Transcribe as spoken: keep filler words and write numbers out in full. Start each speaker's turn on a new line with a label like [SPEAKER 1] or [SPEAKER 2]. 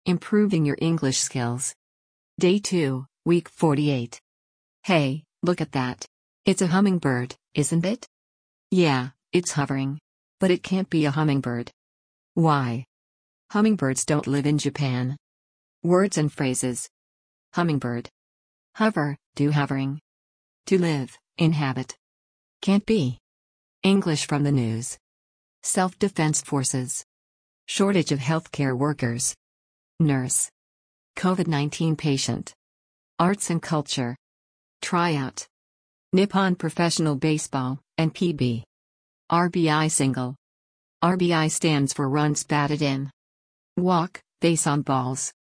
[SPEAKER 1] Improving your English skills. Day two, week forty-eight. Hey, look at that. It's a hummingbird, isn't it? Yeah, it's hovering. But it can't be a hummingbird. Why? Hummingbirds don't live in Japan. Words and phrases. Hummingbird. Hover, do hovering. To live, inhabit. Can't be. English from the news. Self-defense forces. Shortage of healthcare workers. Nurse. COVID nineteen patient. Arts and culture. Tryout. Nippon Professional Baseball, N P B. R B I single. R B I stands for runs batted in. Walk, base on balls.